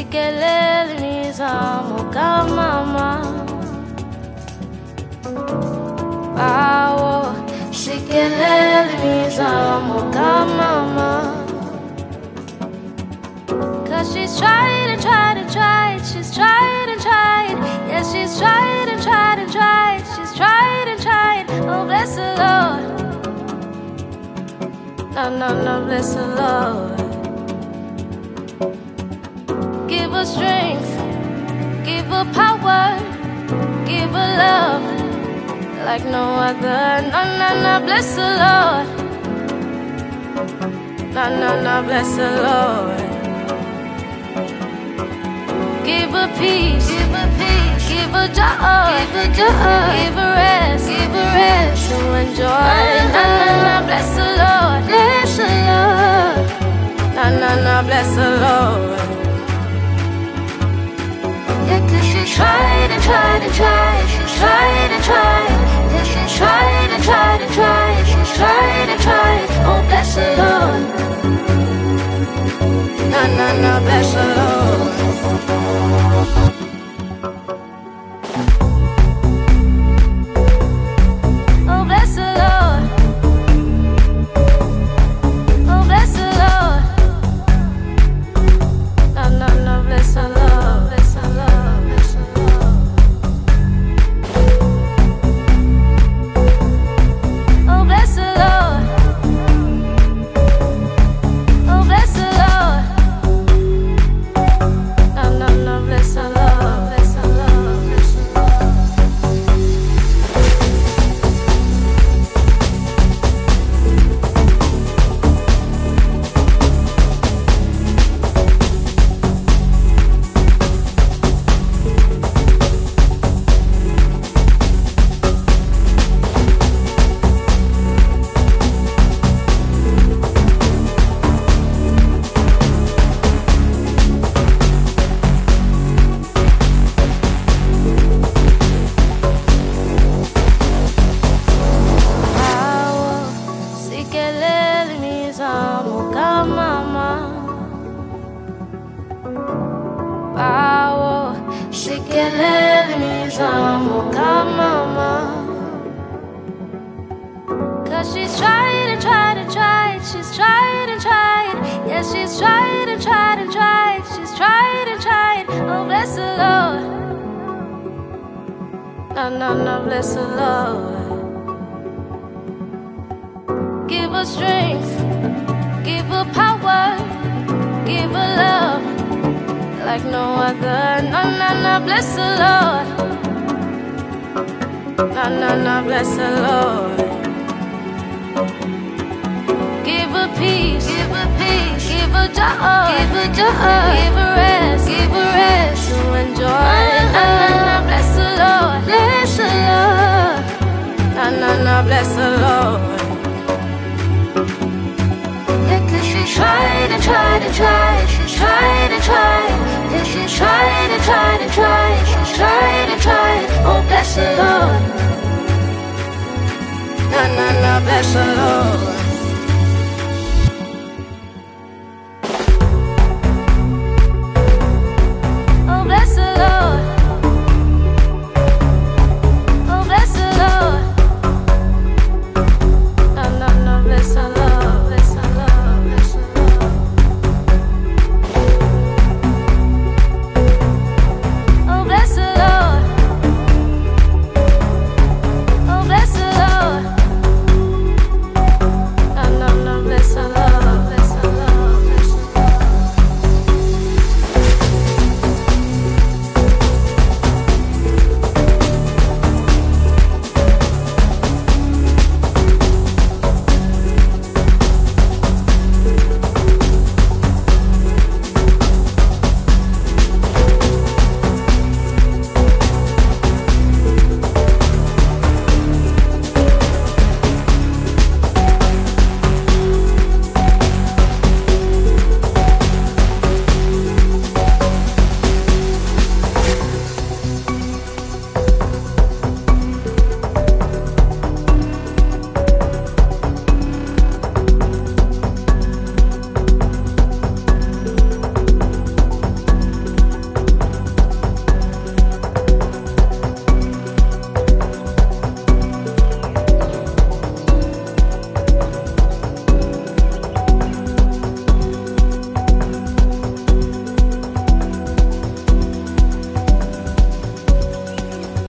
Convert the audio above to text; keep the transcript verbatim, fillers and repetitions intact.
sikelele mizamo kamama bawo sikelele mizamo kamama. Cause she's tried and tried and tried, she's tried and tried, yeah, she's tried and tried and tried, she's tried and tried. Oh, bless the Lord. No, no, no, bless the Lord. Give her strength, give her power, give her love like no other. No, no, no, bless the Lord. No, no, no, bless the Lord. Give her peace, give her peace, give her joy, give her joy, give her rest, give her rest to enjoy. Na na na, bless the Lord, bless the Lord. Na na na, bless the Lord. Yeah, 'cause she tried and tried and tried, she tried and tried. Yeah, she tried and tried and tried, she tried and tried. Oh, bless the Lord. Na na na, bless the Lord. Oh, bless the Lord. Oh, bless the Lord. No, no, no, bless the Lord, bless the Lord, bless the Lord. Oh, bless the Lord. Oh, bless the Lord. No, no, no, bless the Lord, bless the Lord, bless the Lord. Bawo sikelele mizamo kamama bawo sikelele mizamo kamama. Cause she's tried and tried and tried, she's tried and tried, yeah, she's tried and tried and tried, she's tried and tried. Oh, bless the Lord. No, no, no, bless the Lord. Give her strength, give her power, give her love like no other. No, no, no, bless the Lord. No, no, no, bless the Lord. Give her peace, give her peace, give her joy, give her joy, give her rest, give her rest to enjoy. No, no, no, bless the Lord, bless the Lord. No, no, no, bless the Lord. Yeah, 'cause she tried and tried and tried, she tried and tried. Yeah, she tried and tried and tried, she tried and tried. Oh, bless the Lord. No, no, no, bless the Lord.